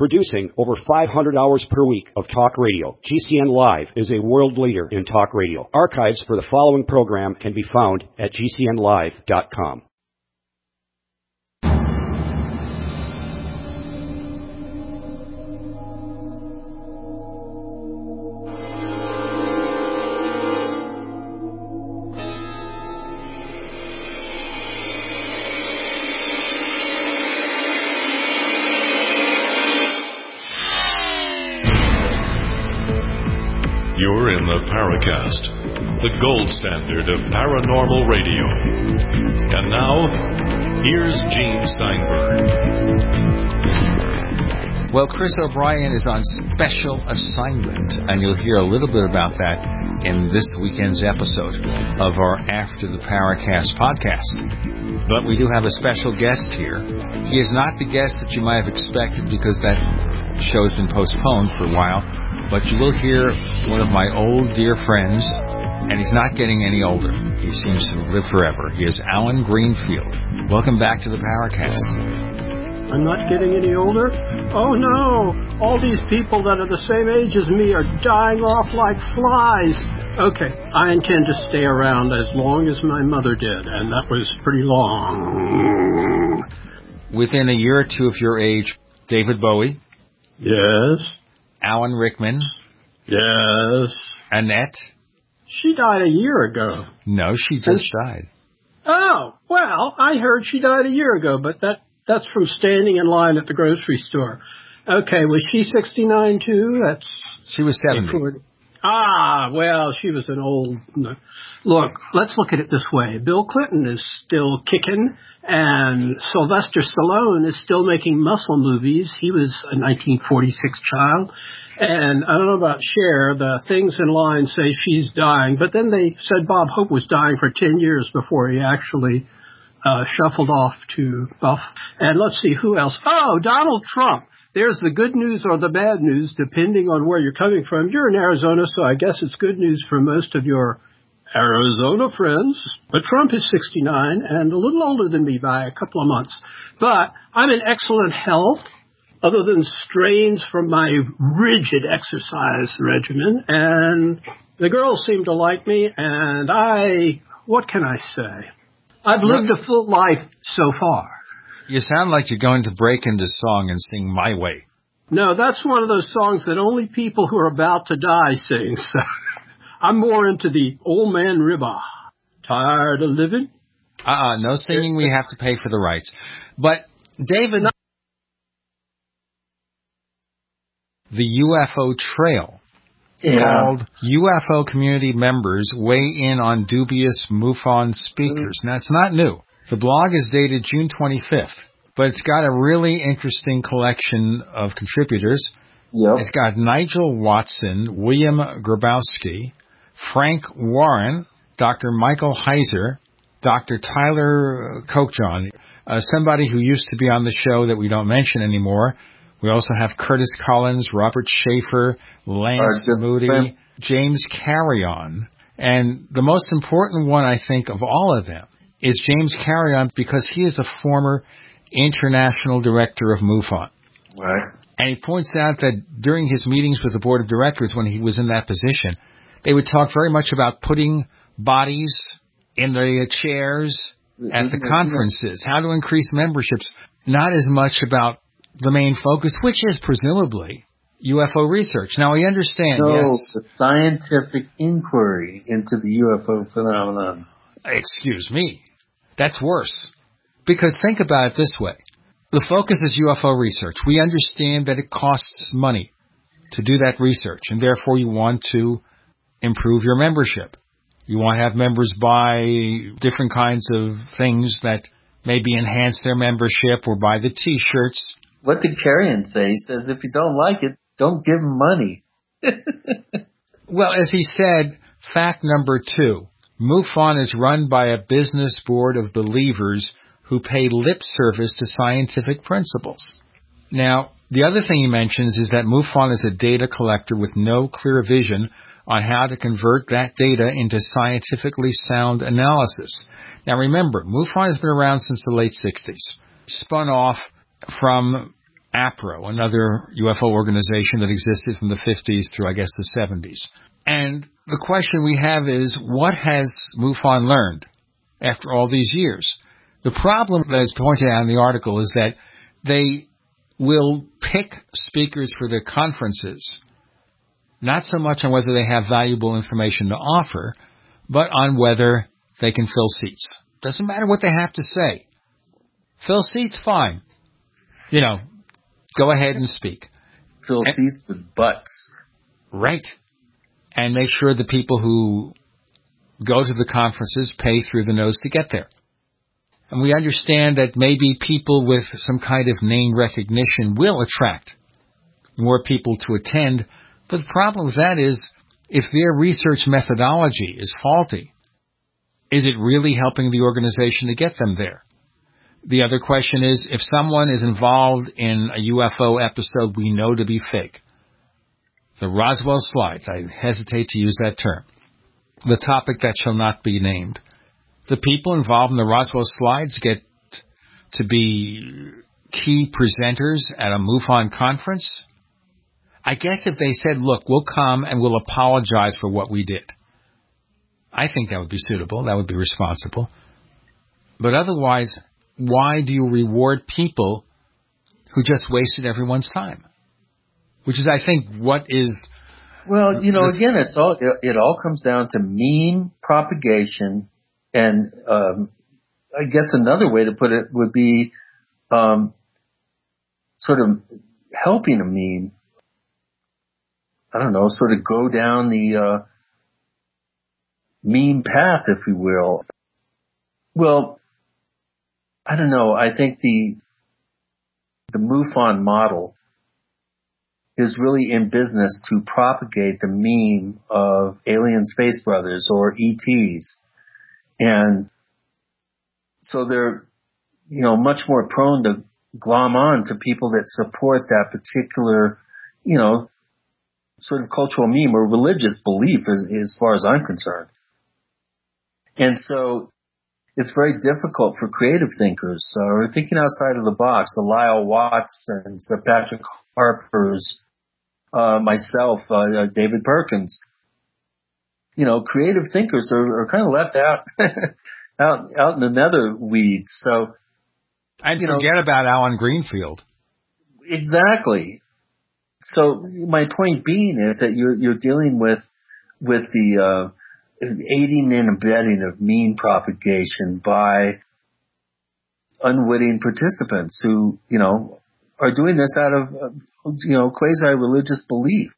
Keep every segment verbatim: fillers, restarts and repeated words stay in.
Producing over five hundred hours per week of talk radio, G C N Live is a world leader in talk radio. Archives for the following program can be found at G C N live dot com. You're in the Paracast, the gold standard of paranormal radio. And now, here's Gene Steinberg. Well, Chris O'Brien is on special assignment, and you'll hear a little bit about that in this weekend's episode of our After the Paracast podcast. But we do have a special guest here. He is not the guest that you might have expected because that show's been postponed for a while. But you will hear one of my old dear friends, and he's not getting any older. He seems to live forever. He is Alan Greenfield. Welcome back to the Paracast. I'm not getting any older? Oh no! All these people that are the same age as me are dying off like flies. Okay, I intend to stay around as long as my mother did, and that was pretty long. Within a year or two of your age, David Bowie. Yes. Alan Rickman. Yes. Annette. She died a year ago. No, she just she... died. Oh, well, I heard she died a year ago, but that that's from standing in line at the grocery store. Okay, was she sixty-nine too? That's She was seventy. Ah, well, she was an old... Look, let's look at it this way. Bill Clinton is still kicking, and Sylvester Stallone is still making muscle movies. He was a nineteen forty-six child. And I don't know about Cher. The things in line say she's dying. But then they said Bob Hope was dying for ten years before he actually uh, shuffled off to Buff. And let's see, who else? Oh, Donald Trump. There's the good news or the bad news, depending on where you're coming from. You're in Arizona, so I guess it's good news for most of your Arizona friends. But Trump is sixty-nine and a little older than me by a couple of months. But I'm in excellent health, other than strains from my rigid exercise regimen. And the girls seem to like me, and I, what can I say? I've lived a full life so far. You sound like you're going to break into song and sing My Way. No, that's one of those songs that only people who are about to die sing. So I'm more into the Old Man River. Tired of living? Uh-uh, no singing. We have to pay for the rights. But, David, the U F O Trail, yeah. called U F O Community Members Weigh In on Dubious MUFON Speakers. Now, it's not new. The blog is dated June twenty-fifth, but it's got a really interesting collection of contributors. Yep. It's got Nigel Watson, William Grabowski, Frank Warren, Doctor Michael Heiser, Doctor Tyler Kochjon, uh, somebody who used to be on the show that we don't mention anymore. We also have Curtis Collins, Robert Schaefer, Lance uh, Moody, friend. James Carrion. And the most important one, I think, of all of them is James Carrion, because he is a former international director of MUFON. Right. And he points out that during his meetings with the board of directors when he was in that position, they would talk very much about putting bodies in the chairs at the conferences, how to increase memberships, not as much about the main focus, which is presumably U F O research. Now, we understand, no, yes. the scientific inquiry into the U F O phenomenon. Excuse me. That's worse. Because think about it this way. The focus is U F O research. We understand that it costs money to do that research, and therefore you want to improve your membership. You want to have members buy different kinds of things that maybe enhance their membership, or buy the T-shirts. What did Carrion say? He says, if you don't like it, don't give him money. Well, as he said, fact number two, MUFON is run by a business board of believers who pay lip service to scientific principles. Now, the other thing he mentions is that MUFON is a data collector with no clear vision on how to convert that data into scientifically sound analysis. Now remember, MUFON has been around since the late sixties, spun off from APRO, another U F O organization that existed from the fifties through, I guess, the seventies. And the question we have is, what has MUFON learned after all these years? The problem that is pointed out in the article is that they will pick speakers for their conferences, not so much on whether they have valuable information to offer, but on whether they can fill seats. Doesn't matter what they have to say. Fill seats, fine. You know, go ahead and speak. Fill and, seats with butts. Right. And make sure the people who go to the conferences pay through the nose to get there. And we understand that maybe people with some kind of name recognition will attract more people to attend. But the problem with that is, if their research methodology is faulty, is it really helping the organization to get them there? The other question is, if someone is involved in a U F O episode we know to be fake, the Roswell slides, I hesitate to use that term, the topic that shall not be named, the people involved in the Roswell slides get to be key presenters at a MUFON conference? I guess if they said, look, we'll come and we'll apologize for what we did, I think that would be suitable. That would be responsible. But otherwise, why do you reward people who just wasted everyone's time? Which is, I think, what is... Well, you know, again, it's all it, it all comes down to meme propagation. And um, I guess another way to put it would be um, sort of helping a meme, I don't know, sort of go down the uh, meme path, if you will. Well, I don't know. I think the the MUFON model is really in business to propagate the meme of alien space brothers or E Ts. And so they're, you know, much more prone to glom on to people that support that particular, you know, sort of cultural meme or religious belief as, as far as I'm concerned. And so it's very difficult for creative thinkers, uh, or thinking outside of the box, the Lyle Watsons, the Patrick Harpers, uh, myself, uh, David Perkins. You know, creative thinkers are, are kind of left out, out, out in the nether weeds. So, and you forget know, about Alan Greenfield. Exactly. So my point being is that you're you're dealing with with the uh, aiding and abetting of meme propagation by unwitting participants who, you know, are doing this out of, you know, quasi-religious belief.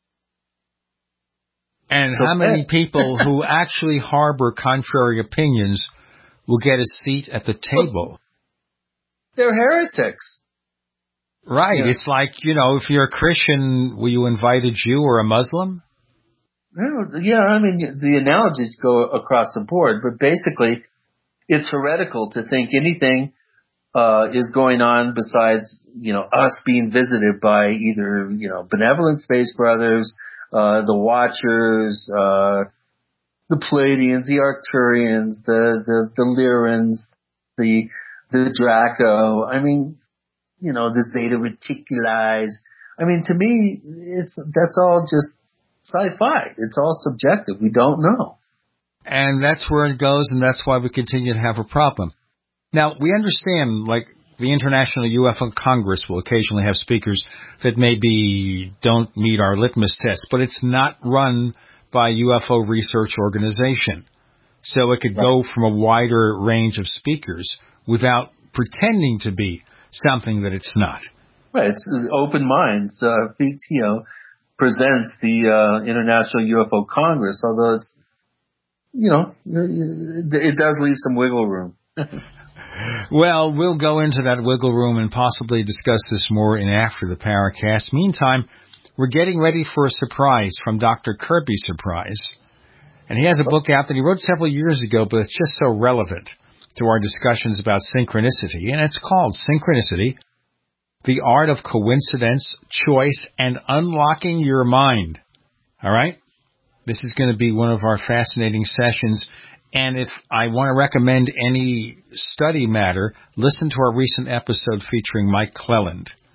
And so how many people who actually harbor contrary opinions will get a seat at the table? They're heretics. Right. Yeah. It's like, you know, if you're a Christian, will you invite a Jew or a Muslim? Yeah, I mean, the analogies go across the board, but basically it's heretical to think anything uh, is going on besides, you know, us being visited by either, you know, benevolent space brothers, uh, the Watchers, uh, the Pleiadians, the Arcturians, the, the, the Lyrans, the, the Draco. I mean, you know, the Zeta Reticuli. I mean, to me, it's, that's all just sci-fi. It's all subjective. We don't know. And that's where it goes, and that's why we continue to have a problem. Now, we understand, like, the International U F O Congress will occasionally have speakers that maybe don't meet our litmus test, but it's not run by a U F O research organization. So it could go from a wider range of speakers without pretending to be something that it's not. Right. It's Open Minds, uh, you know, presents the uh, International U F O Congress, although it's, you know, it does leave some wiggle room. Well, we'll go into that wiggle room and possibly discuss this more in after the Paracast. Meantime, we're getting ready for a surprise from Doctor Kirby Surprise. And he has a book out that he wrote several years ago, but it's just so relevant to our discussions about synchronicity. And it's called Synchronicity, The Art of Coincidence, Choice, and Unlocking Your Mind. All right? This is going to be one of our fascinating sessions. And if I want to recommend any study matter, listen to our recent episode featuring Mike Cleland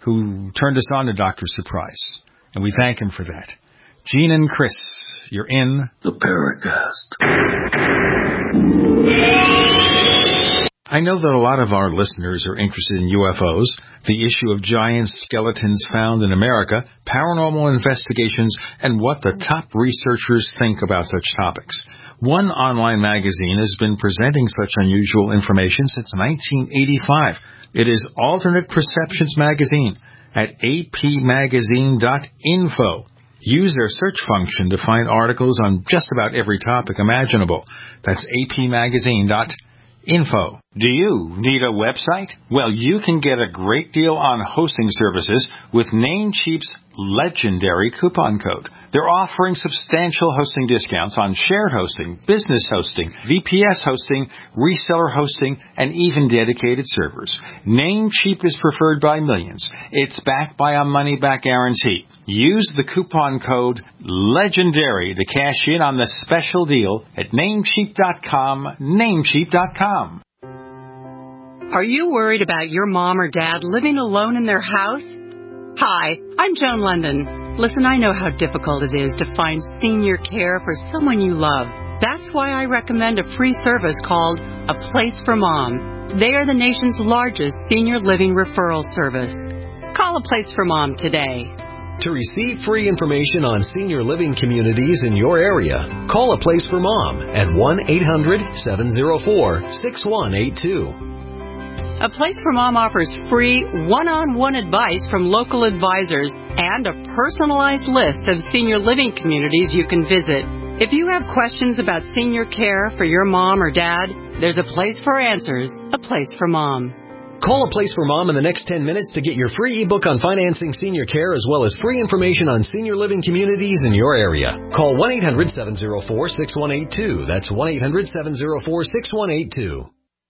who turned us on to Doctor Surprise, and we thank him for that. Gene and Chris, you're in the Paracast. I know that a lot of our listeners are interested in U F Os, the issue of giant skeletons found in America, paranormal investigations, and what the top researchers think about such topics. One online magazine has been presenting such unusual information since nineteen eighty-five. It is Alternate Perceptions Magazine at a p magazine dot info. Use their search function to find articles on just about every topic imaginable. That's a p magazine dot info. Do you need a website? Well, you can get a great deal on hosting services with Namecheap's legendary coupon code. They're offering substantial hosting discounts on shared hosting, business hosting, V P S hosting, reseller hosting, and even dedicated servers. Namecheap is preferred by millions. It's backed by a money-back guarantee. Use the coupon code LEGENDARY to cash in on the special deal at namecheap dot com, namecheap dot com. Are you worried about your mom or dad living alone in their house? Hi, I'm Joan London. Listen, I know how difficult it is to find senior care for someone you love. That's why I recommend a free service called A Place for Mom. They are the nation's largest senior living referral service. Call A Place for Mom today. To receive free information on senior living communities in your area, call A Place for Mom at one eight hundred seven oh four six one eight two. A Place for Mom offers free one-on-one advice from local advisors and a personalized list of senior living communities you can visit. If you have questions about senior care for your mom or dad, there's a place for answers, A Place for Mom. Call A Place for Mom in the next ten minutes to get your free ebook on financing senior care as well as free information on senior living communities in your area. Call one eight hundred seven oh four six one eight two. That's one eight hundred seven oh four six one eight two.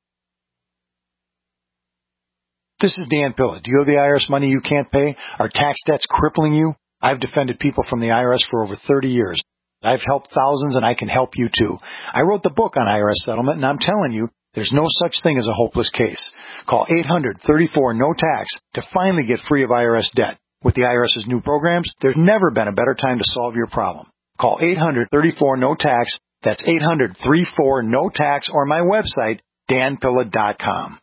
This is Dan Pilla. Do you have the I R S money you can't pay? Are tax debts crippling you? I've defended people from the I R S for over thirty years. I've helped thousands, and I can help you too. I wrote the book on I R S settlement, and I'm telling you, there's no such thing as a hopeless case. Call eight hundred thirty-four no tax to finally get free of I R S debt. With the IRS's new programs, there's never been a better time to solve your problem. Call eight hundred thirty-four no tax. That's eight hundred thirty-four no tax, or my website, dan pilla dot com.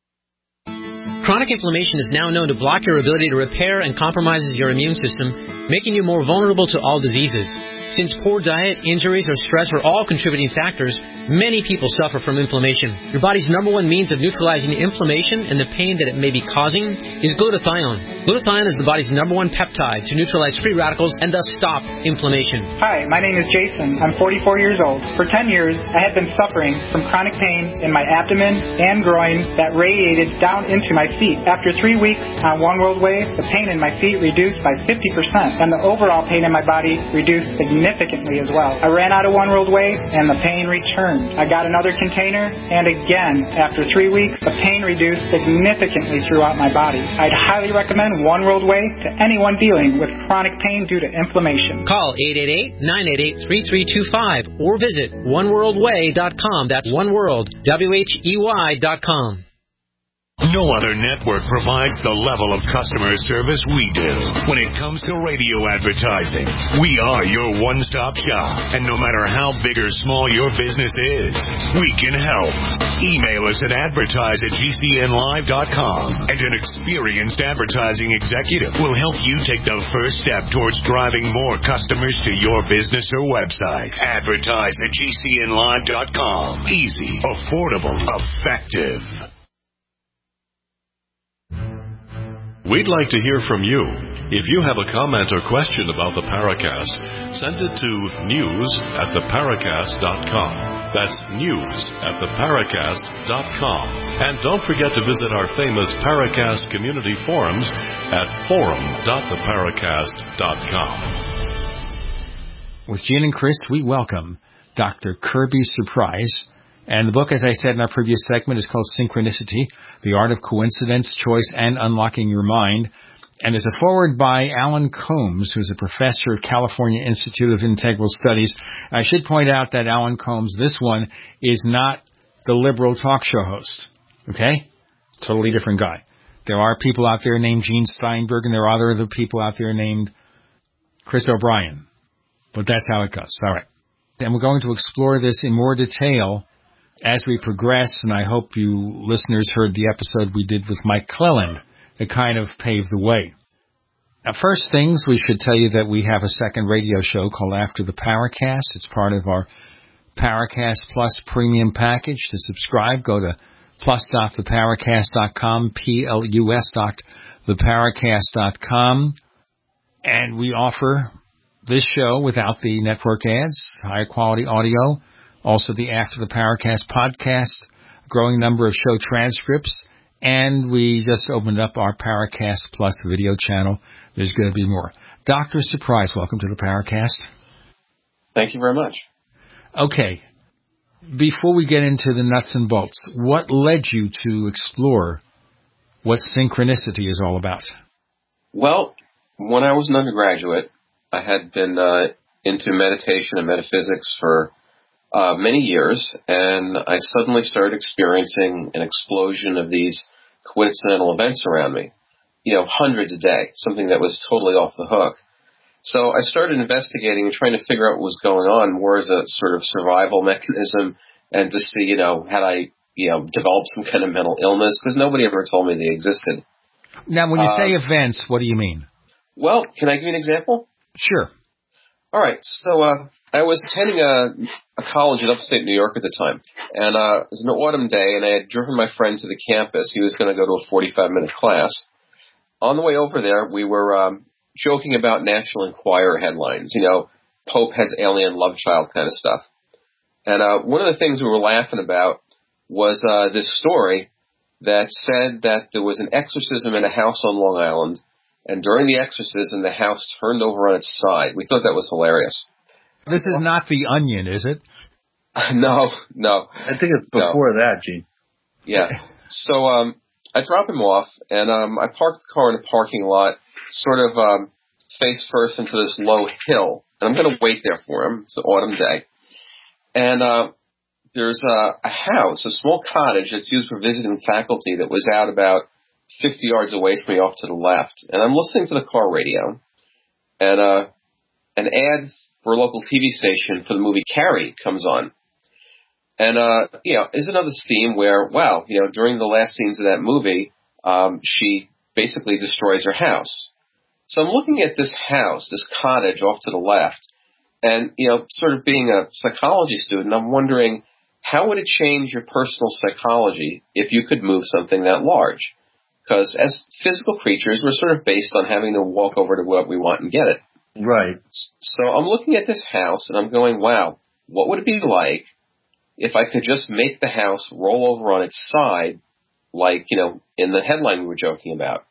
Chronic inflammation is now known to block your ability to repair and compromises your immune system, making you more vulnerable to all diseases. Since poor diet, injuries, or stress are all contributing factors, many people suffer from inflammation. Your body's number one means of neutralizing inflammation and the pain that it may be causing is glutathione. Glutathione is the body's number one peptide to neutralize free radicals and thus stop inflammation. Hi, my name is Jason. I'm forty-four years old. For ten years, I had been suffering from chronic pain in my abdomen and groin that radiated down into my feet. After three weeks on One World Way, the pain in my feet reduced by fifty percent, and the overall pain in my body reduced significantly as well. I ran out of One World Way, and the pain returned. I got another container, and again, after three weeks, the pain reduced significantly throughout my body. I'd highly recommend One World Way to anyone dealing with chronic pain due to inflammation. Call eight eight eight, nine eight eight, three three two five or visit one world way dot com. That's oneworld, W H E Y dot com. No other network provides the level of customer service we do. When it comes to radio advertising, we are your one-stop shop. And no matter how big or small your business is, we can help. Email us at advertise at G C N live dot com, and an experienced advertising executive will help you take the first step towards driving more customers to your business or website. Advertise at G C N live dot com. Easy, affordable, effective. We'd like to hear from you. If you have a comment or question about the Paracast, send it to news at the paracast dot com. That's news at the paracast dot com. And don't forget to visit our famous Paracast community forums at forum dot the paracast dot com. With Gene and Chris, we welcome Doctor Kirby Surprise. And the book, as I said in our previous segment, is called Synchronicity, The Art of Coincidence, Choice, and Unlocking Your Mind. And there's a foreword by Alan Combs, who's a professor at California Institute of Integral Studies. I should point out that Alan Combs, this one, is not the liberal talk show host. Okay? Totally different guy. There are people out there named Gene Steinberg, and there are other people out there named Chris O'Brien. But that's how it goes. All right. And we're going to explore this in more detail as we progress, and I hope you listeners heard the episode we did with Mike Cleland that kind of paved the way. Now, first things, we should tell you that we have a second radio show called After the Paracast. It's part of our Paracast Plus premium package. To subscribe, go to plus dot the paracast dot com, P L U S dot the paracast dot com. And we offer this show without the network ads, higher quality audio, also the After the Paracast podcast, a growing number of show transcripts, and we just opened up our Paracast Plus video channel. There's going to be more. Doctor Surprise, welcome to the Paracast. Thank you very much. Okay. Before we get into the nuts and bolts, what led you to explore what synchronicity is all about? Well, when I was an undergraduate, I had been uh, into meditation and metaphysics for uh, many years, and I suddenly started experiencing an explosion of these coincidental events around me. You know, hundreds a day, something that was totally off the hook. So I started investigating and trying to figure out what was going on more as a sort of survival mechanism and to see, you know, had I, you know, developed some kind of mental illness, because nobody ever told me they existed. Now, when you uh, say events, what do you mean? Well, can I give you an example? Sure. All right. So uh, I was attending a, a college in upstate New York at the time, and uh, it was an autumn day, and I had driven my friend to the campus. He was going to go to a forty-five minute class. On the way over there, we were um, joking about National Enquirer headlines, you know, Pope has alien love child kind of stuff. And uh, one of the things we were laughing about was uh, this story that said that there was an exorcism in a house on Long Island, and during the exorcism, the house turned over on its side. We thought that was hilarious. This is not The Onion, is it? no, no. I think it's before no. that, Gene. Yeah. So um, I drop him off, and um, I parked the car in a parking lot, sort of um, face first into this low hill. And I'm going to wait there for him. It's an autumn day. And uh, there's uh, a house, a small cottage that's used for visiting faculty that was out about fifty yards away from me off to the left. And I'm listening to the car radio, and uh, an ad for a local T V station for the movie Carrie comes on. And, uh, you know, is another theme where, wow, you know, during the last scenes of that movie, um, she basically destroys her house. So I'm looking at this house, this cottage off to the left, and, you know, sort of being a psychology student, I'm wondering, how would it change your personal psychology if you could move something that large? Because as physical creatures, we're sort of based on having to walk over to what we want and get it. Right. So I'm looking at this house, and I'm going, wow, what would it be like if I could just make the house roll over on its side, like, you know, in the headline we were joking about?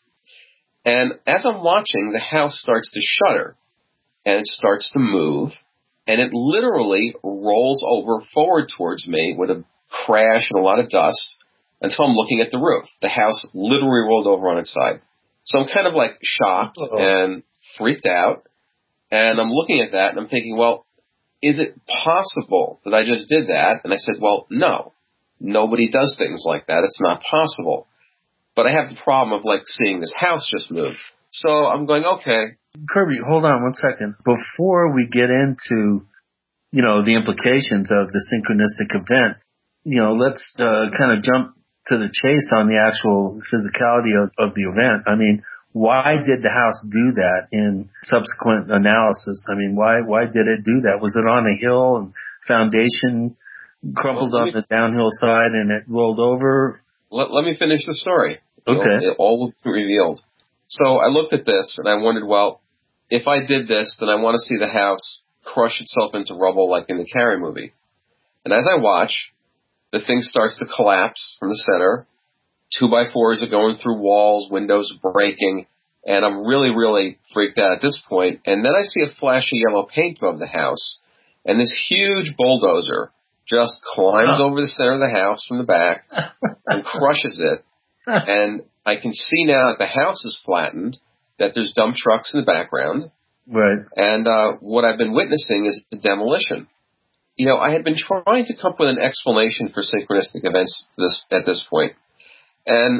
And as I'm watching, the house starts to shudder, and it starts to move, and it literally rolls over forward towards me with a crash and a lot of dust until I'm looking at the roof. The house literally rolled over on its side. So I'm kind of like shocked Uh-oh. and freaked out, and I'm looking at that, and I'm thinking, well, is it possible that I just did that? And I said, well, no. Nobody does things like that. It's not possible. But I have the problem of, like, seeing this house just move. So I'm going, okay. Kirby, hold on one second. Before we get into, you know, the implications of the synchronistic event, you know, let's uh, kind of jump to the chase on the actual physicality of, of the event. I mean, why did the house do that in subsequent analysis? I mean, why why did it do that? Was it on a hill and foundation crumpled well, on me, the downhill side and it rolled over? Let, let me finish the story. Okay. It, it all will be revealed. So I looked at this and I wondered, well, if I did this, then I want to see the house crush itself into rubble like in the Carrie movie. And as I watch, the thing starts to collapse from the center. Two by fours are going through walls, windows are breaking, and I'm really, really freaked out at this point. And then I see a flash of yellow paint above the house, and this huge bulldozer just climbs over the center of the house from the back and crushes it. And I can see now that the house is flattened, that there's dump trucks in the background. Right. And uh, what I've been witnessing is the demolition. You know, I had been trying to come up with an explanation for synchronistic events to this, at this point. And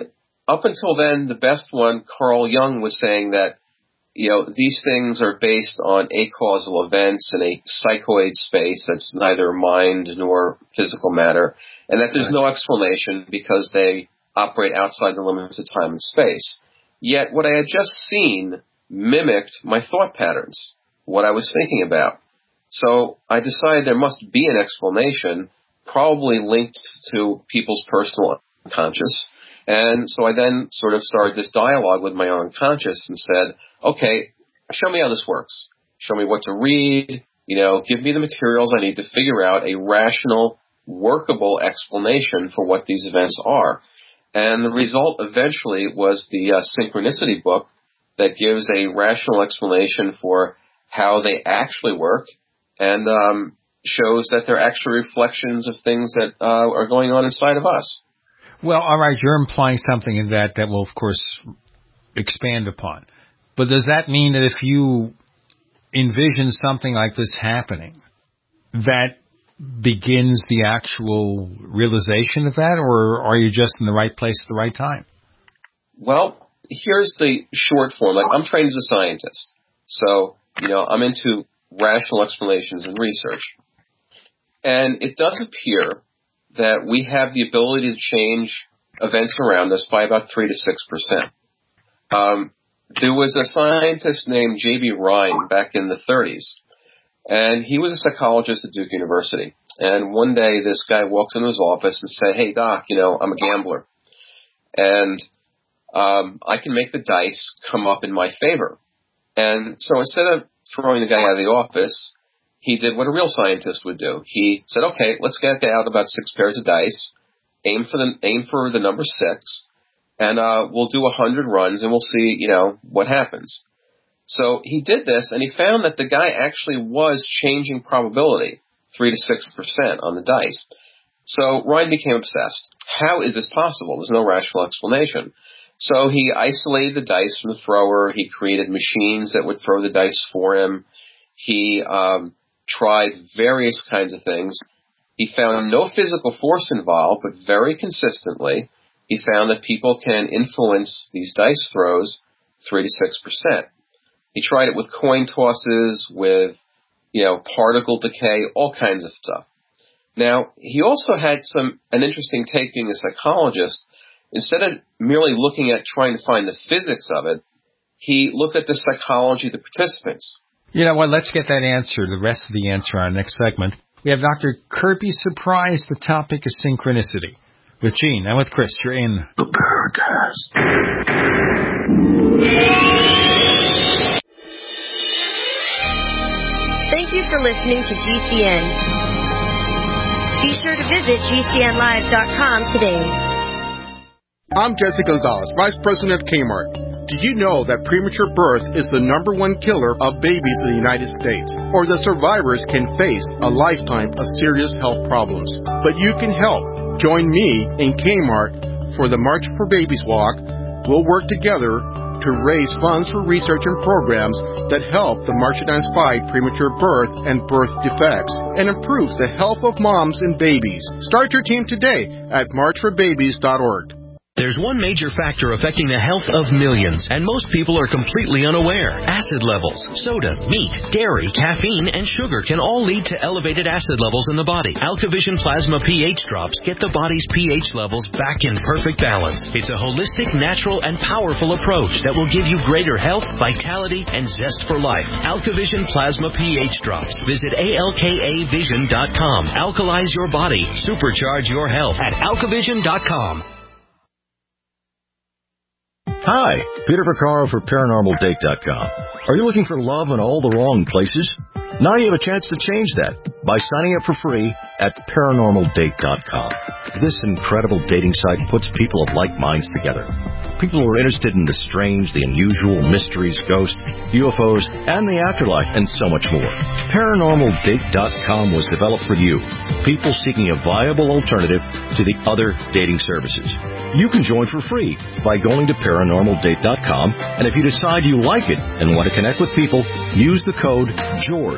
up until then, the best one, Carl Jung, was saying that, you know, these things are based on acausal events in a psychoid space that's neither mind nor physical matter, and that there's no explanation because they operate outside the limits of time and space. Yet what I had just seen mimicked my thought patterns, what I was thinking about. So I decided there must be an explanation, probably linked to people's personal unconscious. And so I then sort of started this dialogue with my unconscious and said, okay, show me how this works. Show me what to read, you know, give me the materials I need to figure out a rational, workable explanation for what these events are. And the result eventually was the uh, Synchronicity book that gives a rational explanation for how they actually work and um, shows that they're actually reflections of things that uh, are going on inside of us. Well, all right, you're implying something in that that will, of course, expand upon. But does that mean that if you envision something like this happening, that begins the actual realization of that, or are you just in the right place at the right time? Well, here's the short form. Like, I'm trained as a scientist, so, you know, I'm into rational explanations and research. And it does appear that we have the ability to change events around us by about three to six percent. Um, there was a scientist named J B Ryan back in the thirties, and he was a psychologist at Duke University. And one day, this guy walked into his office and said, "Hey, Doc, you know, I'm a gambler, and um, I can make the dice come up in my favor." And so instead of throwing the guy out of the office, he did what a real scientist would do. He said, "Okay, let's get out about six pairs of dice, aim for the aim for the number six, and uh, we'll do a hundred runs, and we'll see, you know, what happens." So he did this, and he found that the guy actually was changing probability three to six percent on the dice. So Ryan became obsessed. How is this possible? There's no rational explanation. So he isolated the dice from the thrower. He created machines that would throw the dice for him. He um, tried various kinds of things. He found no physical force involved, but very consistently, he found that people can influence these dice throws three to six percent. He tried it with coin tosses, with, you know, particle decay, all kinds of stuff. Now, he also had some an interesting take being a psychologist. Instead of merely looking at trying to find the physics of it, he looked at the psychology of the participants. You know what? Let's get that answer, the rest of the answer, on our next segment. We have Doctor Kirby Surprise. The topic is synchronicity. With Gene and with Chris, you're in the Paracast. Thank you for listening to G C N. Be sure to visit G C N live dot com today. I'm Jesse Gonzalez, Vice President at Kmart. Did you know that premature birth is the number one killer of babies in the United States? Or that survivors can face a lifetime of serious health problems? But you can help. Join me in Kmart for the March for Babies Walk. We'll work together to raise funds for research and programs that help the Marchidines fight premature birth and birth defects and improve the health of moms and babies. Start your team today at march for babies dot org. There's one major factor affecting the health of millions, and most people are completely unaware. Acid levels. Soda, meat, dairy, caffeine, and sugar can all lead to elevated acid levels in the body. AlkaVision Plasma pH drops get the body's pH levels back in perfect balance. It's a holistic, natural, and powerful approach that will give you greater health, vitality, and zest for life. AlkaVision Plasma pH drops. Visit A L K A vision dot com. Alkalize your body. Supercharge your health at alkavision dot com. Hi, Peter Vaccaro for paranormal date dot com. Are you looking for love in all the wrong places? Now you have a chance to change that by signing up for free at paranormal date dot com. This incredible dating site puts people of like minds together. People who are interested in the strange, the unusual, mysteries, ghosts, U F Os, and the afterlife, and so much more. paranormal date dot com was developed for you, people seeking a viable alternative to the other dating services. You can join for free by going to paranormal date dot com, and if you decide you like it and want to connect with people, use the code GEORGE.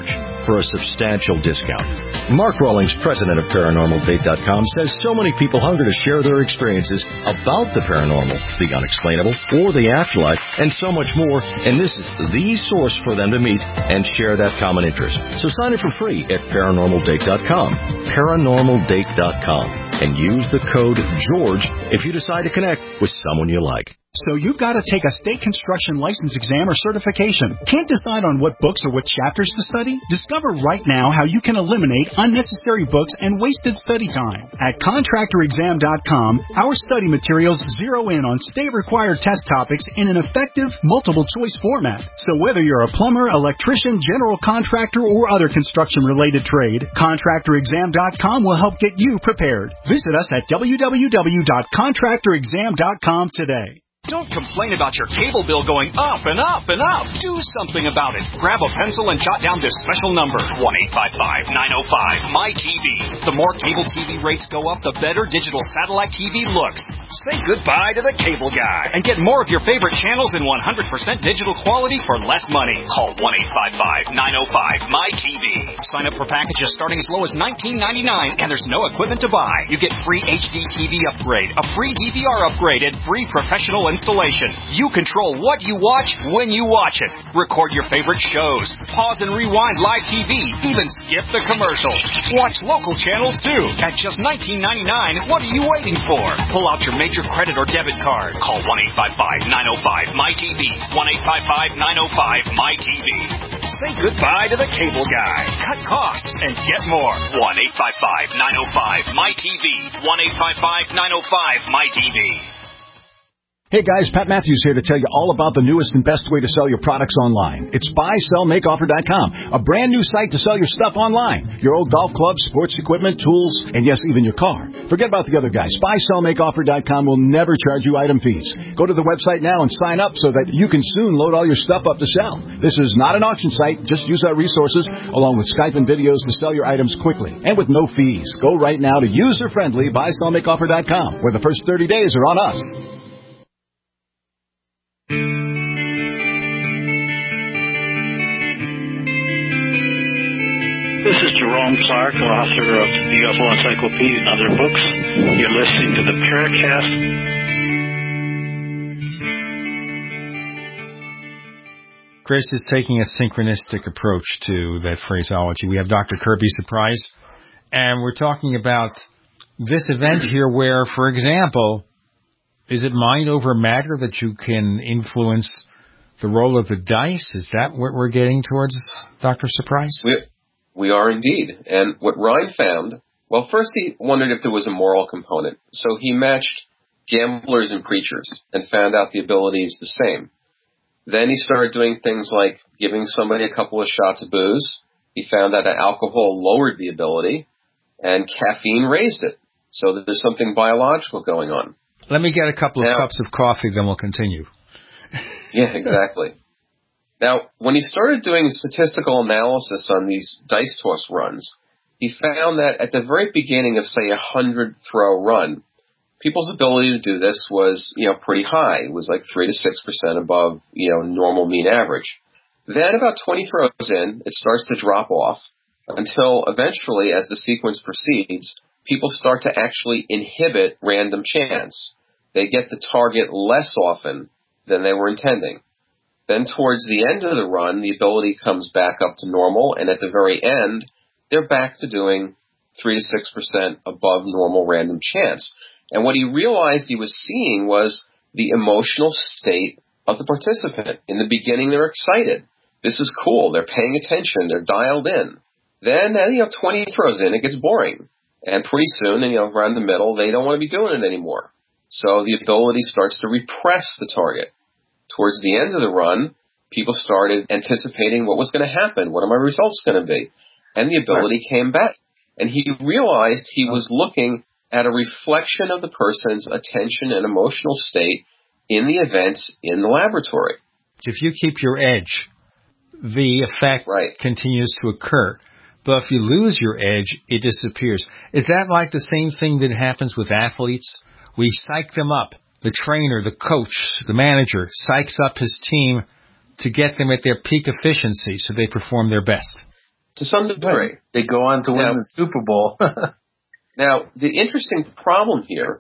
for a substantial discount. Mark Rawlings, president of Paranormal Date dot com, says so many people hunger to share their experiences about the paranormal, the unexplainable, or the afterlife, and so much more, and this is the source for them to meet and share that common interest. So sign up for free at Paranormal Date dot com, Paranormal Date dot com, and use the code GEORGE if you decide to connect with someone you like. So you've got to take a state construction license exam or certification. Can't decide on what books or what chapters to study? Discover right now how you can eliminate unnecessary books and wasted study time. At Contractor Exam dot com, our study materials zero in on state-required test topics in an effective, multiple-choice format. So whether you're a plumber, electrician, general contractor, or other construction-related trade, Contractor Exam dot com will help get you prepared. Visit us at w w w dot contractor exam dot com today. Don't complain about your cable bill going up and up and up. Do something about it. Grab a pencil and jot down this special number, one eight five five, nine oh five, M Y T V. The more cable T V rates go up, the better digital satellite T V looks. Say goodbye to the cable guy and get more of your favorite channels in one hundred percent digital quality for less money. Call one eight five five, nine oh five, M Y T V. Sign up for packages starting as low as nineteen ninety-nine, and there's no equipment to buy. You get free H D T V upgrade, a free D V R upgrade, and free professional installation. You control what you watch when you watch it. Record your favorite shows. Pause and rewind live T V. Even skip the commercials. Watch local channels too. At just nineteen ninety-nine, what are you waiting for? Pull out your major credit or debit card. Call one eight five five, nine oh five, M Y T V. one eight five five, nine oh five, M Y T V. Say goodbye to the cable guy. Cut costs and get more. one eight five five, nine oh five, M Y T V. one eight five five, nine oh five, M Y T V. Hey guys, Pat Matthews here to tell you all about the newest and best way to sell your products online. It's buy sell make offer dot com, a brand new site to sell your stuff online. Your old golf clubs, sports equipment, tools, and yes, even your car. Forget about the other guys. buy sell make offer dot com will never charge you item fees. Go to the website now and sign up so that you can soon load all your stuff up to sell. This is not an auction site. Just use our resources along with Skype and videos to sell your items quickly and with no fees. Go right now to user-friendly buy sell make offer dot com, where the first thirty days are on us. This is Jerome Clark, author of the U F O Encyclopedia and other books. You're listening to the Paracast. Chris is taking a synchronistic approach to that phraseology. We have Doctor Kirby Surprise, and we're talking about this event here where, for example, is it mind over matter that you can influence the roll of the dice? Is that what we're getting towards, Doctor Surprise? We- We are indeed. And what Ryan found, well, first he wondered if there was a moral component. So he matched gamblers and preachers and found out the ability is the same. Then he started doing things like giving somebody a couple of shots of booze. He found out that alcohol lowered the ability and caffeine raised it. So there's something biological going on. Let me get a couple of now, cups of coffee, then we'll continue. Yeah, exactly. Now, when he started doing statistical analysis on these dice toss runs, he found that at the very beginning of, say, a hundred-throw run, people's ability to do this was, you know, pretty high. It was like three to six percent above, you know, normal mean average. Then about twenty throws in, it starts to drop off until eventually, as the sequence proceeds, people start to actually inhibit random chance. They get the target less often than they were intending. Then towards the end of the run, the ability comes back up to normal, and at the very end, they're back to doing three to six percent above normal random chance. And what he realized he was seeing was the emotional state of the participant. In the beginning, they're excited. This is cool. They're paying attention. They're dialed in. Then, you know, twenty throws in, it gets boring. And pretty soon, you know, around the middle, they don't want to be doing it anymore. So the ability starts to repress the target. Towards the end of the run, people started anticipating what was going to happen. What are my results going to be? And the ability came back. And he realized he was looking at a reflection of the person's attention and emotional state in the events in the laboratory. If you keep your edge, the effect right. continues to occur. But if you lose your edge, it disappears. Is that like the same thing that happens with athletes? We psych them up. The trainer, the coach, the manager psychs up his team to get them at their peak efficiency so they perform their best. to some degree. Right. They go on to win now, the Super Bowl. Now, the interesting problem here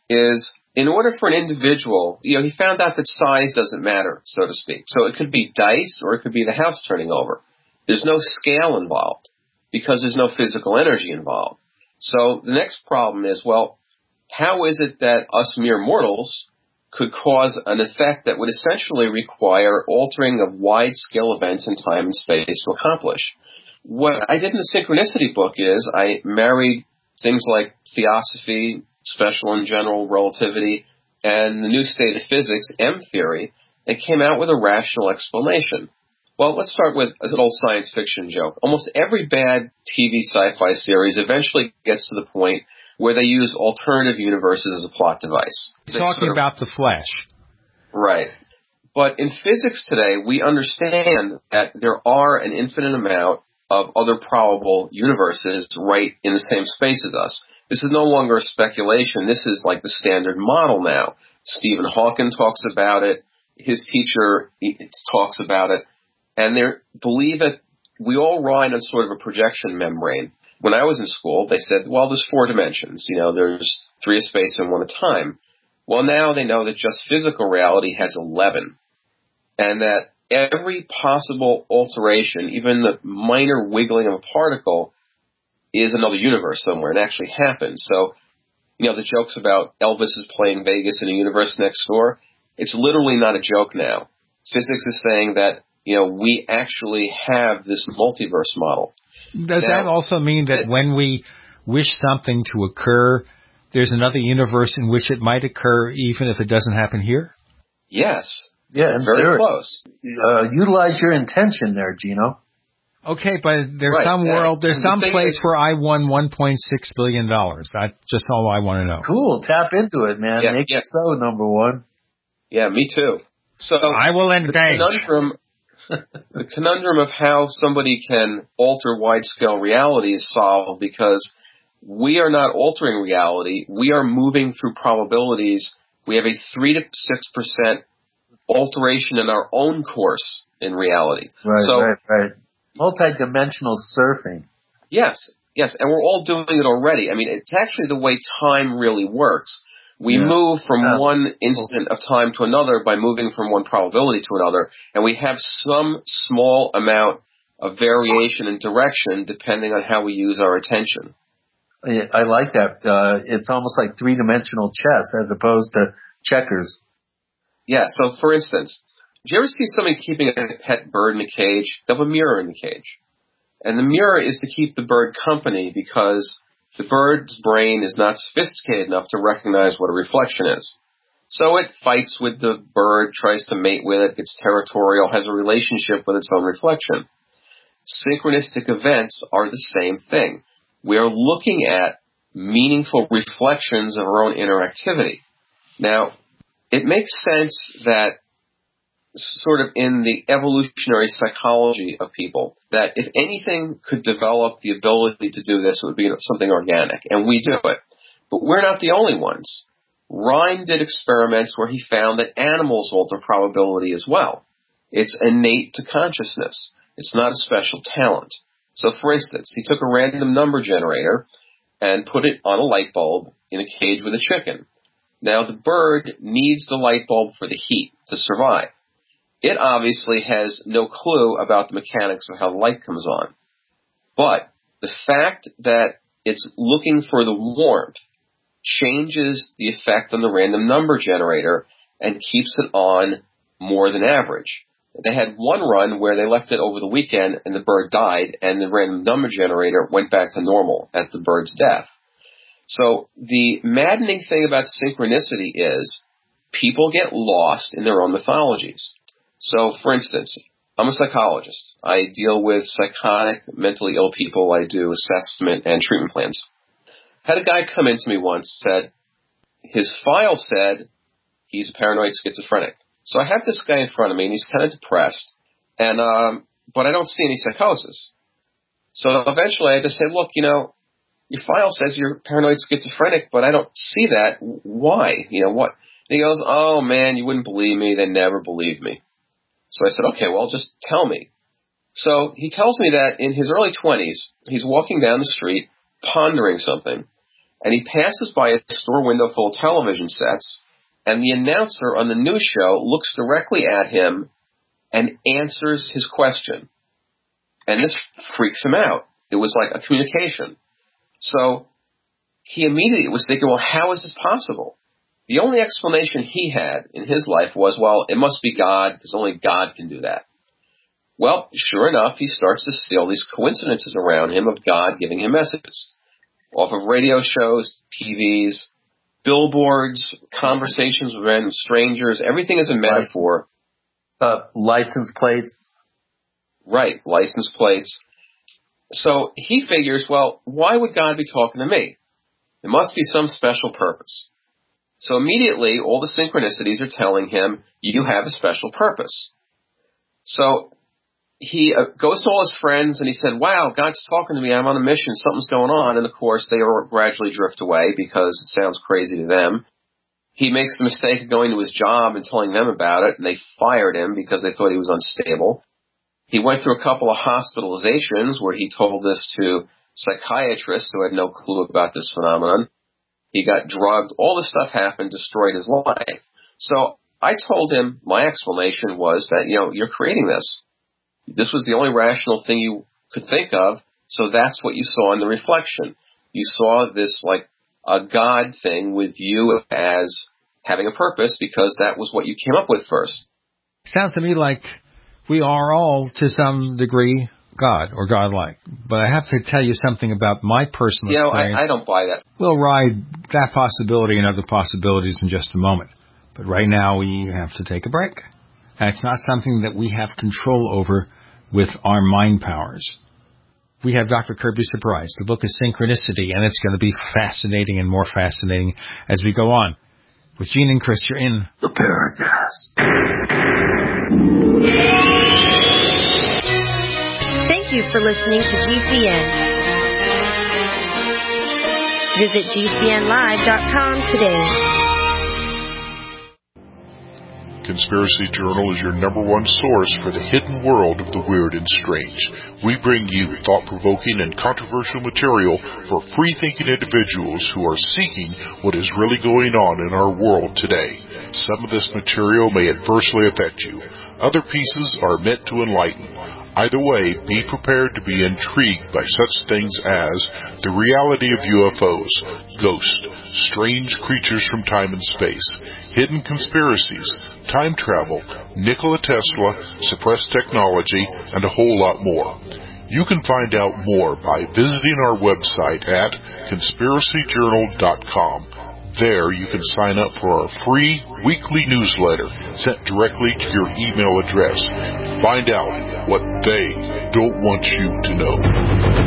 is in order for an individual, you know, he found out that size doesn't matter, so to speak. So it could be dice or it could be the house turning over. There's no scale involved because there's no physical energy involved. So the next problem is, well, how is it that us mere mortals could cause an effect that would essentially require altering of wide-scale events in time and space to accomplish? What I did in the Synchronicity book is I married things like theosophy, special and general relativity, and the new state of physics, M theory, and came out with a rational explanation. Well, let's start with an old science fiction joke. Almost every bad T V sci-fi series eventually gets to the point where they use alternative universes as a plot device. He's talking sort of, about the Flash. Right. But in physics today, we understand that there are an infinite amount of other probable universes right in the same space as us. This is no longer a speculation. This is like the standard model now. Stephen Hawking talks about it. His teacher talks about it. And they believe that we all ride on sort of a projection membrane. When I was in school, they said, well, there's four dimensions. You know, there's three of space and one of time. Well, now they know that just physical reality has eleven. And that every possible alteration, even the minor wiggling of a particle, is another universe somewhere and actually happens. So, you know, the jokes about Elvis is playing Vegas in a universe next door, it's literally not a joke now. Physics is saying that, you know, we actually have this multiverse model. Does now, that also mean that it, when we wish something to occur, there's another universe in which it might occur even if it doesn't happen here? Yes. Yeah, very there, close. Uh, utilize your intention there, Gino. Okay, but there's right, some yeah. world, there's and some the place is, where I won one point six billion dollars. That's just all I want to know. Cool. Tap into it, man. Yeah, Make yeah. it so, number one. Yeah, me too. So I will engage. The conundrum, the conundrum of how somebody can alter wide-scale reality is solved because we are not altering reality. We are moving through probabilities. We have a three to six percent alteration in our own course in reality. Right, so, right, right. Multidimensional surfing. Yes, yes, and we're all doing it already. I mean, it's actually the way time really works. We yeah. move from yeah. one instant of time to another by moving from one probability to another, and we have some small amount of variation in direction depending on how we use our attention. I like that. Uh, it's almost like three-dimensional chess as opposed to checkers. Yeah, so for instance, do you ever see somebody keeping a pet bird in a cage? They have a mirror in the cage. And the mirror is to keep the bird company because the bird's brain is not sophisticated enough to recognize what a reflection is. So it fights with the bird, tries to mate with it, gets territorial, has a relationship with its own reflection. Synchronistic events are the same thing. We are looking at meaningful reflections of our own interactivity. Now, it makes sense that sort of in the evolutionary psychology of people, that if anything could develop the ability to do this, it would be something organic, and we do it. But we're not the only ones. Rhine did experiments where he found that animals alter probability as well. It's innate to consciousness. It's not a special talent. So, for instance, he took a random number generator and put it on a light bulb in a cage with a chicken. Now, the bird needs the light bulb for the heat to survive. It obviously has no clue about the mechanics of how the light comes on. But the fact that it's looking for the warmth changes the effect on the random number generator and keeps it on more than average. They had one run where they left it over the weekend and the bird died and the random number generator went back to normal at the bird's death. So the maddening thing about synchronicity is people get lost in their own mythologies. So, for instance, I'm a psychologist. I deal with psychotic, mentally ill people. I do assessment and treatment plans. Had a guy come in to me once, said his file said he's a paranoid schizophrenic. So I have this guy in front of me, and he's kind of depressed, and um, but I don't see any psychosis. So eventually I just said, look, you know, your file says you're paranoid schizophrenic, but I don't see that. Why? You know, what? And he goes, oh, man, you wouldn't believe me. They never believe me. So I said, okay, well, just tell me. So he tells me that in his early twenties, he's walking down the street, pondering something, and he passes by a store window full of television sets, and the announcer on the news show looks directly at him and answers his question. And this freaks him out. It was like a communication. So he immediately was thinking, well, how is this possible? The only explanation he had in his life was, well, it must be God, because only God can do that. Well, sure enough, he starts to see all these coincidences around him of God giving him messages. Off of radio shows, T Vs, billboards, conversations with random strangers, everything is a metaphor. Uh, license plates. Right, license plates. So he figures, well, why would God be talking to me? There must be some special purpose. So immediately, all the synchronicities are telling him, you have a special purpose. So he uh, goes to all his friends and he said, wow, God's talking to me. I'm on a mission. Something's going on. And, of course, they gradually drift away because it sounds crazy to them. He makes the mistake of going to his job and telling them about it, and they fired him because they thought he was unstable. He went through a couple of hospitalizations where he told this to psychiatrists who had no clue about this phenomenon. He got drugged. All this stuff happened, destroyed his life. So I told him my explanation was that, you know, you're creating this. This was the only rational thing you could think of, so that's what you saw in the reflection. You saw this, like, a God thing with you as having a purpose because that was what you came up with first. Sounds to me like we are all, to some degree, God or godlike. But I have to tell you something about my personal you know, experience. I, I don't buy that. We'll ride that possibility and other possibilities in just a moment. But right now we have to take a break. And it's not something that we have control over with our mind powers. We have Doctor Kirby Surprise. The book is Synchronicity, and it's going to be fascinating and more fascinating as we go on. With Gene and Chris, you're in the Paracast. Thank you for listening to G C N. Visit G C N live dot com today. Conspiracy Journal is your number one source for the hidden world of the weird and strange. We bring you thought-provoking and controversial material for free-thinking individuals who are seeking what is really going on in our world today. Some of this material may adversely affect you. Other pieces are meant to enlighten. Either way, be prepared to be intrigued by such things as the reality of U F Os, ghosts, strange creatures from time and space, hidden conspiracies, time travel, Nikola Tesla, suppressed technology, and a whole lot more. You can find out more by visiting our website at conspiracy journal dot com. There you can sign up for our free weekly newsletter sent directly to your email address. Find out what they don't want you to know.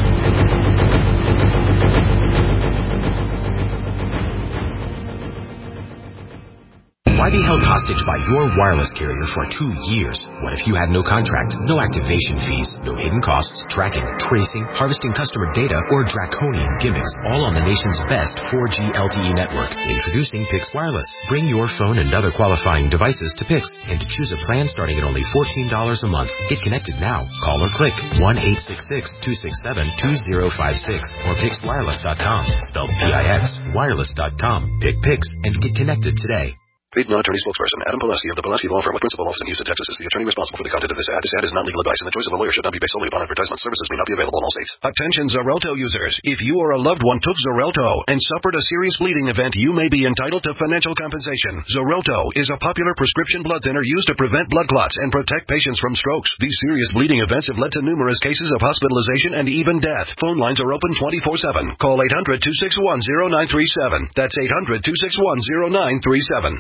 Why be held hostage by your wireless carrier for two years? What if you had no contract, no activation fees, no hidden costs, tracking, tracing, harvesting customer data, or draconian gimmicks, all on the nation's best four G L T E network? Introducing Pix Wireless. Bring your phone and other qualifying devices to Pix and to choose a plan starting at only fourteen dollars a month. Get connected now. Call or click one eight six six, two six seven, two zero five six or pix wireless dot com. Spelled P I X, wireless dot com. Pick Pix and get connected today. Paid non-attorney spokesperson Adam Pulaski of the Pulaski Law Firm with principal office in Houston, Texas is the attorney responsible for the content of this ad. This ad is not legal advice, and the choice of a lawyer should not be based solely upon advertisement. Services may not be available in all states. Attention Xarelto users. If you or a loved one took Xarelto and suffered a serious bleeding event, you may be entitled to financial compensation. Xarelto is a popular prescription blood thinner used to prevent blood clots and protect patients from strokes. These serious bleeding events have led to numerous cases of hospitalization and even death. Phone lines are open twenty-four seven. Call eight hundred, two six one, zero nine three seven. That's eight hundred, two six one, zero nine three seven.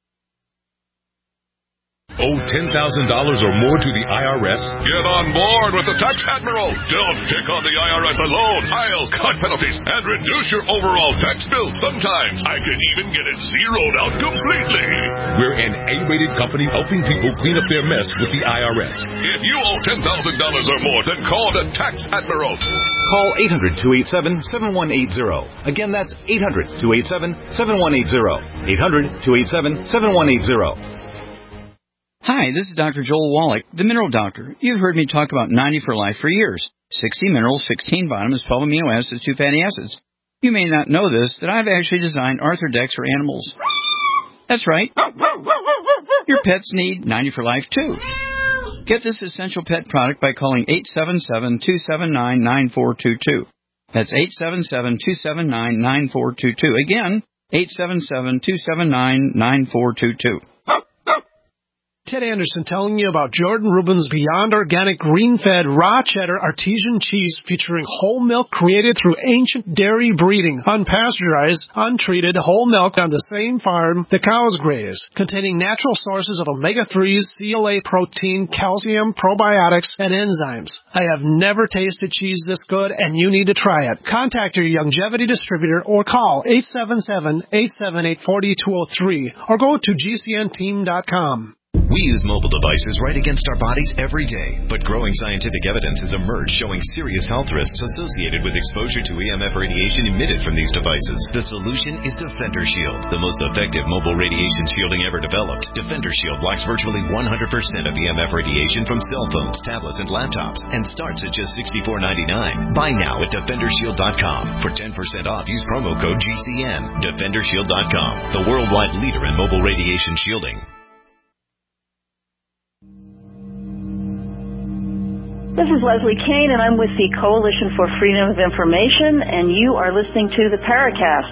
Owe ten thousand dollars or more to the I R S? Get on board with the Tax Admiral. Don't take on the I R S alone. I'll cut penalties and reduce your overall tax bill. Sometimes I can even get it zeroed out completely. We're an A-rated company helping people clean up their mess with the I R S. If you owe ten thousand dollars or more, then call the Tax Admiral. Call eight hundred, two eight seven, seven one eight zero. Again, that's eight hundred, two eight seven, seven one eight zero. eight hundred, two eight seven, seven one eight zero. Hi, this is Doctor Joel Wallach, the Mineral Doctor. You've heard me talk about ninety for Life for years. sixty minerals, sixteen vitamins, twelve amino acids, two fatty acids. You may not know this, that I've actually designed Arthrodex for animals. That's right. Your pets need ninety for Life, too. Get this essential pet product by calling eight seven seven, two seven nine, nine four two two. That's eight seven seven, two seven nine, nine four two two. Again, eight seven seven, two seven nine, nine four two two. Ted Anderson telling you about Jordan Rubin's Beyond Organic Green-Fed Raw Cheddar Artesian Cheese featuring whole milk created through ancient dairy breeding, unpasteurized, untreated whole milk on the same farm the cows graze, containing natural sources of omega threes, C L A protein, calcium, probiotics, and enzymes. I have never tasted cheese this good, and you need to try it. Contact your Longevity distributor or call eight seven seven, eight seven eight, four two zero three or go to G C N team dot com. We use mobile devices right against our bodies every day, but growing scientific evidence has emerged showing serious health risks associated with exposure to E M F radiation emitted from these devices. The solution is Defender Shield, the most effective mobile radiation shielding ever developed. Defender Shield blocks virtually one hundred percent of E M F radiation from cell phones, tablets, and laptops, and starts at just sixty-four ninety-nine. Buy now at Defender Shield dot com. For ten percent off, use promo code G C N. Defender Shield dot com, the worldwide leader in mobile radiation shielding. This is Leslie Kane, and I'm with the Coalition for Freedom of Information, and you are listening to the Paracast.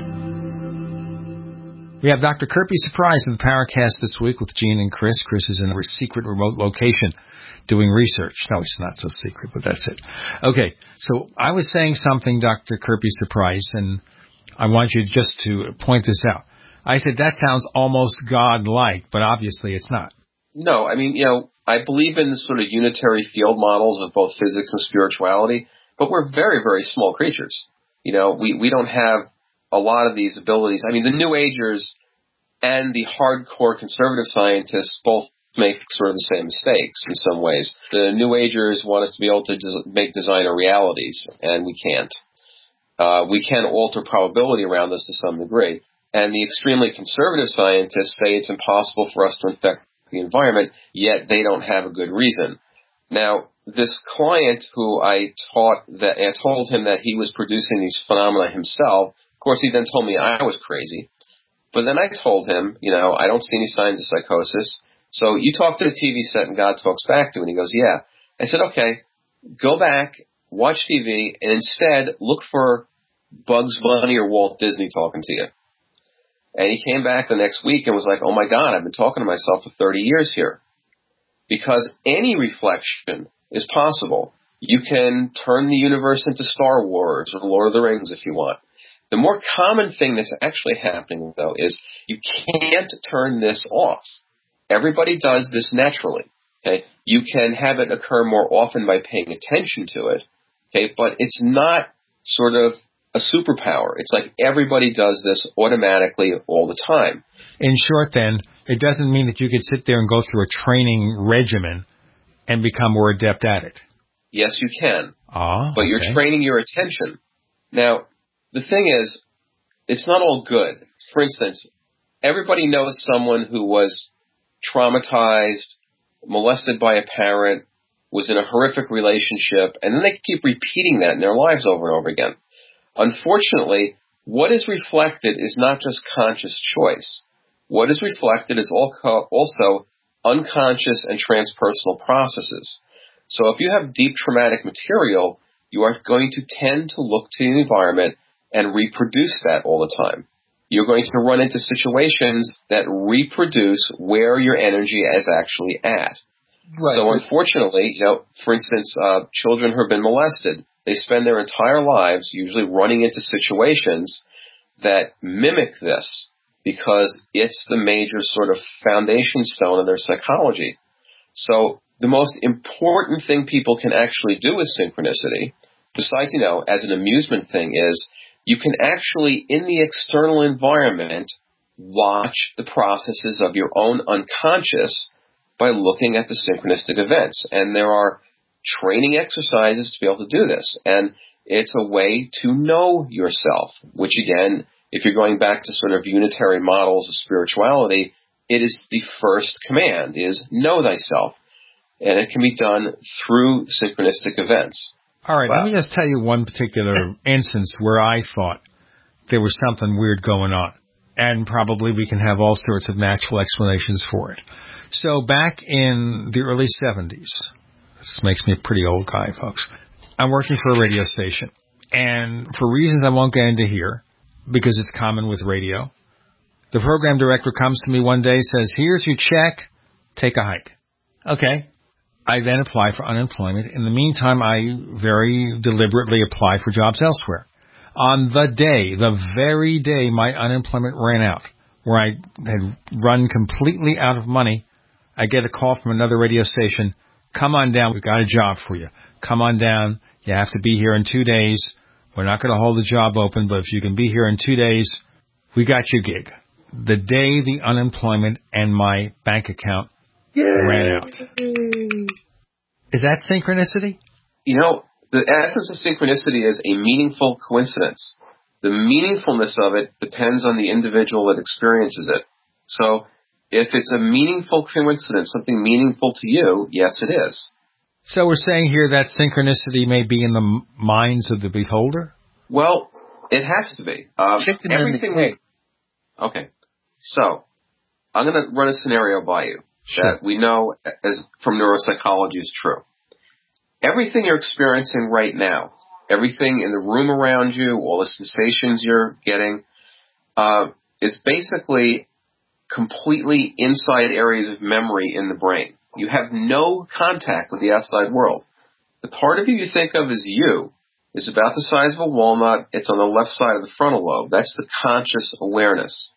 We have Doctor Kirby Surprise in the Paracast this week with Gene and Chris. Chris is in a secret remote location doing research. No, it's not so secret, but that's it. Okay, so I was saying something, Doctor Kirby Surprise, and I want you just to point this out. I said that sounds almost God-like, but obviously it's not. No, I mean, you know, I believe in the sort of unitary field models of both physics and spirituality, but we're very, very small creatures. You know, we, we don't have a lot of these abilities. I mean, the New Agers and the hardcore conservative scientists both make sort of the same mistakes in some ways. The New Agers want us to be able to des- make designer realities, and we can't. Uh, we can alter probability around us to some degree. And the extremely conservative scientists say it's impossible for us to infect the environment, yet they don't have a good reason. Now, this client who I taught that, I told him that he was producing these phenomena himself. Of course, he then told me I was crazy. But then I told him, you know, I don't see any signs of psychosis. So you talk to the T V set and God talks back to you. And he goes, yeah. I said, okay, go back, watch T V, and instead look for Bugs Bunny or Walt Disney talking to you. And he came back the next week and was like, oh, my God, I've been talking to myself for thirty years here. Because any reflection is possible. You can turn the universe into Star Wars or Lord of the Rings if you want. The more common thing that's actually happening, though, is you can't turn this off. Everybody does this naturally. Okay, you can have it occur more often by paying attention to it. Okay, but it's not sort of a superpower. It's like everybody does this automatically all the time. In short, then, it doesn't mean that you could sit there and go through a training regimen and become more adept at it. Yes, you can. Ah, but okay. You're training your attention. Now, the thing is, it's not all good. For instance, everybody knows someone who was traumatized, molested by a parent, was in a horrific relationship, and then they keep repeating that in their lives over and over again. Unfortunately, what is reflected is not just conscious choice. What is reflected is also unconscious and transpersonal processes. So if you have deep traumatic material, you are going to tend to look to the environment and reproduce that all the time. You're going to run into situations that reproduce where your energy is actually at. Right. So unfortunately, you know, for instance, uh, children who have been molested, they spend their entire lives usually running into situations that mimic this because it's the major sort of foundation stone of their psychology. So the most important thing people can actually do with synchronicity, besides, you know, as an amusement thing, is you can actually, in the external environment, watch the processes of your own unconscious by looking at the synchronistic events. And there are training exercises to be able to do this. And it's a way to know yourself, which again, if you're going back to sort of unitary models of spirituality, it is the first command, is know thyself. And it can be done through synchronistic events. All right, wow. Let me just tell you one particular instance where I thought there was something weird going on. And probably we can have all sorts of natural explanations for it. So back in the early seventies, this makes me a pretty old guy, folks, I'm working for a radio station. And for reasons I won't get into here, because it's common with radio, the program director comes to me one day, says, here's your check, take a hike. Okay. I then apply for unemployment. In the meantime, I very deliberately apply for jobs elsewhere. On the day, the very day my unemployment ran out, where I had run completely out of money, I get a call from another radio station. Come on down. We've got a job for you. Come on down. You have to be here in two days. We're not going to hold the job open, but if you can be here in two days, we got your gig. The day the unemployment and my bank account Yay. ran out. Is that synchronicity? You know, the essence of synchronicity is a meaningful coincidence. The meaningfulness of it depends on the individual that experiences it. So if it's a meaningful coincidence, something meaningful to you, yes, it is. So we're saying here that synchronicity may be in the minds of the beholder? Well, it has to be. Um, everything. Hey. Okay. So I'm going to run a scenario by you sure. that we know as from neuropsychology is true. Everything you're experiencing right now, everything in the room around you, all the sensations you're getting, uh, is basically completely inside areas of memory in the brain. You have no contact with the outside world. The part of you you think of as you is about the size of a walnut. It's on the left side of the frontal lobe. That's the conscious awareness.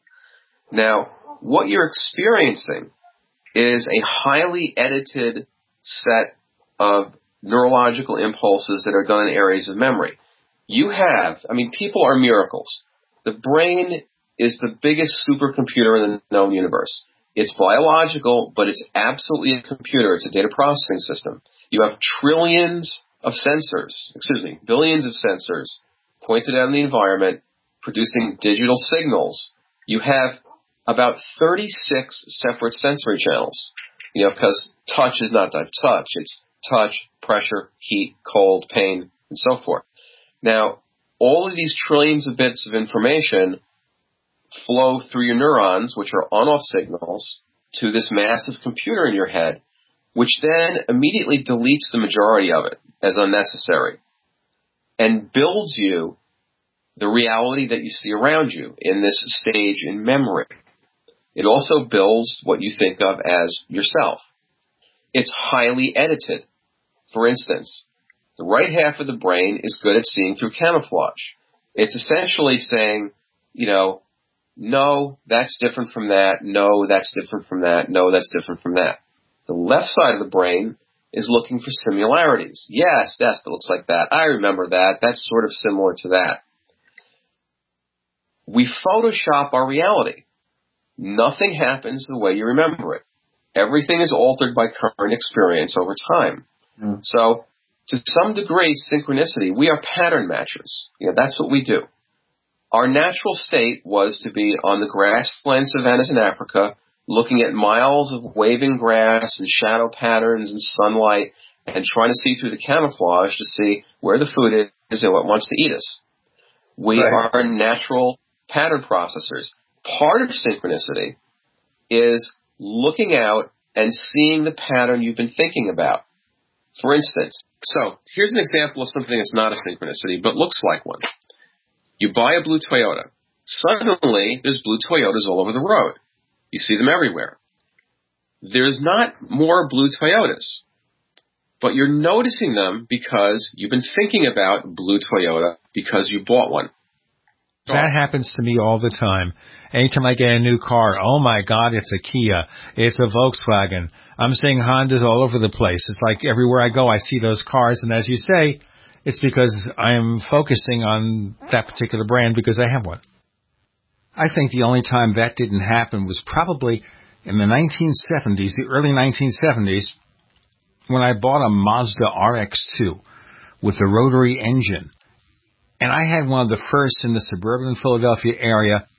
Now, what you're experiencing is a highly edited set of neurological impulses that are done in areas of memory. You have, I mean, people are miracles. The brain is the biggest supercomputer in the known universe. It's biological, but it's absolutely a computer. It's a data processing system. You have trillions of sensors, excuse me, billions of sensors pointed out in the environment, producing digital signals. You have about thirty-six separate sensory channels, you know, because touch is not touch. It's touch, pressure, heat, cold, pain, and so forth. Now, all of these trillions of bits of information flow through your neurons, which are on-off signals, to this massive computer in your head, which then immediately deletes the majority of it as unnecessary and builds you the reality that you see around you in this stage in memory. It also builds what you think of as yourself. It's highly edited. For instance, the right half of the brain is good at seeing through camouflage. It's essentially saying, you know, no, that's different from that. No, that's different from that. No, that's different from that. The left side of the brain is looking for similarities. Yes, yes, that looks like that. I remember that. That's sort of similar to that. We Photoshop our reality. Nothing happens the way you remember it. Everything is altered by current experience over time. Mm. So, to some degree, synchronicity, we are pattern matchers. You know, that's what we do. Our natural state was to be on the grassland savannas in Africa, looking at miles of waving grass and shadow patterns and sunlight, and trying to see through the camouflage to see where the food is and what wants to eat us. We right. are natural pattern processors. Part of synchronicity is looking out and seeing the pattern you've been thinking about. For instance, so here's an example of something that's not a synchronicity, but looks like one. You buy a blue Toyota. Suddenly, there's blue Toyotas all over the road. You see them everywhere. There's not more blue Toyotas, but you're noticing them because you've been thinking about blue Toyota because you bought one. That happens to me all the time. Anytime I get a new car, oh my God, it's a Kia. It's a Volkswagen. I'm seeing Hondas all over the place. It's like everywhere I go, I see those cars. And as you say, it's because I am focusing on that particular brand because I have one. I think the only time that didn't happen was probably in the nineteen seventies, the early nineteen seventies, when I bought a Mazda R X two with a rotary engine. And I had one of the first in the suburban Philadelphia area,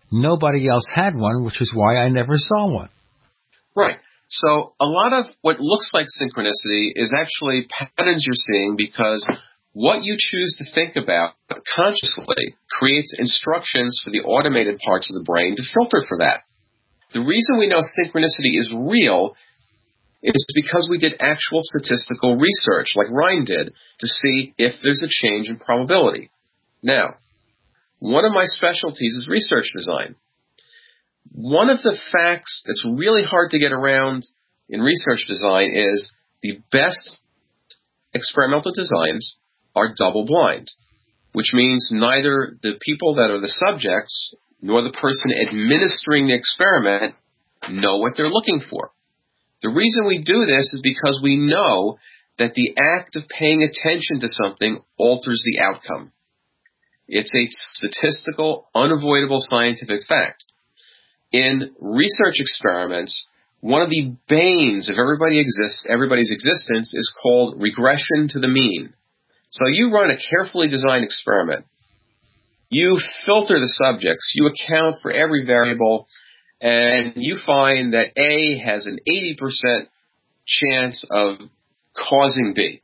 nobody else had one, which is why I never saw one. Right. So a lot of what looks like synchronicity is actually patterns you're seeing because what you choose to think about consciously creates instructions for the automated parts of the brain to filter for that. The reason we know synchronicity is real is because we did actual statistical research, like Ryan did, to see if there's a change in probability. Now, one of my specialties is research design. One of the facts that's really hard to get around in research design is the best experimental designs are double-blind, which means neither the people that are the subjects nor the person administering the experiment know what they're looking for. The reason we do this is because we know that the act of paying attention to something alters the outcome. It's a statistical, unavoidable scientific fact. In research experiments, one of the banes of everybody exist, everybody's existence is called regression to the mean. So you run a carefully designed experiment. You filter the subjects. You account for every variable. And you find that A has an eighty percent chance of causing B.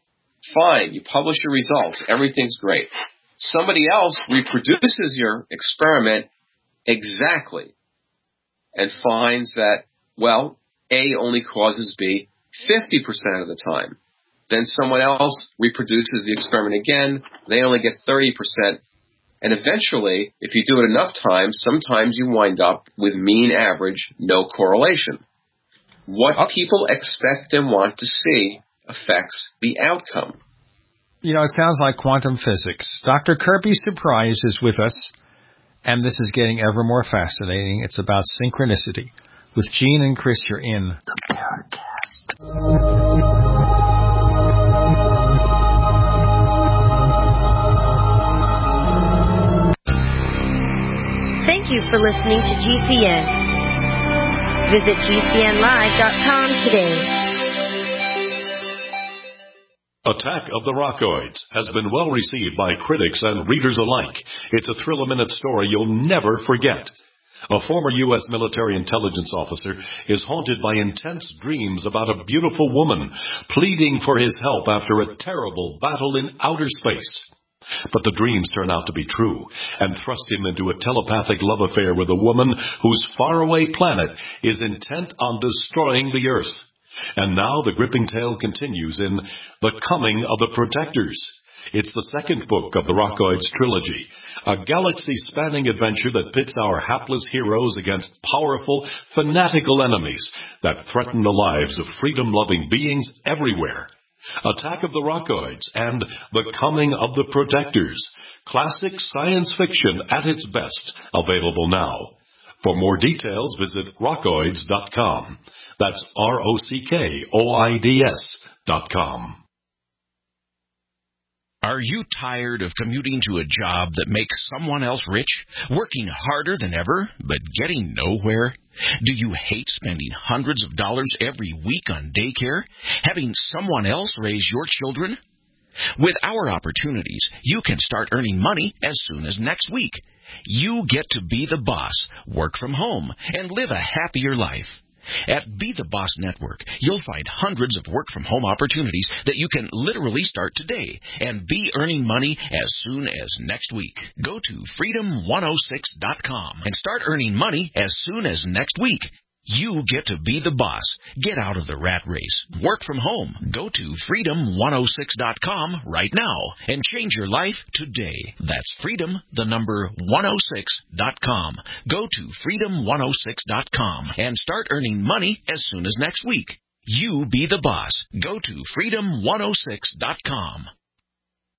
Fine, you publish your results. Everything's great. Somebody else reproduces your experiment exactly and finds that, well, A only causes B fifty percent of the time. Then someone else reproduces the experiment again. They only get thirty percent. And eventually, if you do it enough times, sometimes you wind up with mean average, no correlation. What oh. people expect and want to see affects the outcome. You know, it sounds like quantum physics. Doctor Kirby Surprise is with us, and this is getting ever more fascinating. It's about synchronicity. With Gene and Chris, you're in the Paracast. Thank you for listening to G C N. Visit G C N live dot com today. Attack of the Rockoids has been well received by critics and readers alike. It's a thrill-a-minute story you'll never forget. A former U S military intelligence officer is haunted by intense dreams about a beautiful woman pleading for his help after a terrible battle in outer space. But the dreams turn out to be true and thrust him into a telepathic love affair with a woman whose faraway planet is intent on destroying the Earth. And now the gripping tale continues in The Coming of the Protectors. It's the second book of the Rockoids trilogy, a galaxy-spanning adventure that pits our hapless heroes against powerful, fanatical enemies that threaten the lives of freedom-loving beings everywhere. Attack of the Rockoids and The Coming of the Protectors. Classic science fiction at its best. Available now. For more details, visit rockoids dot com. That's R O C K O I D S dot com. Are you tired of commuting to a job that makes someone else rich, working harder than ever, but getting nowhere? Do you hate spending hundreds of dollars every week on daycare, having someone else raise your children? With our opportunities, you can start earning money as soon as next week. You get to be the boss, work from home, and live a happier life. At Be the Boss Network, you'll find hundreds of work-from-home opportunities that you can literally start today and be earning money as soon as next week. Go to freedom one oh six dot com and start earning money as soon as next week. You get to be the boss. Get out of the rat race. Work from home. Go to freedom one oh six dot com right now and change your life today. That's freedom, the number one oh six dot com. Go to freedom one oh six dot com and start earning money as soon as next week. You be the boss. Go to freedom one oh six dot com.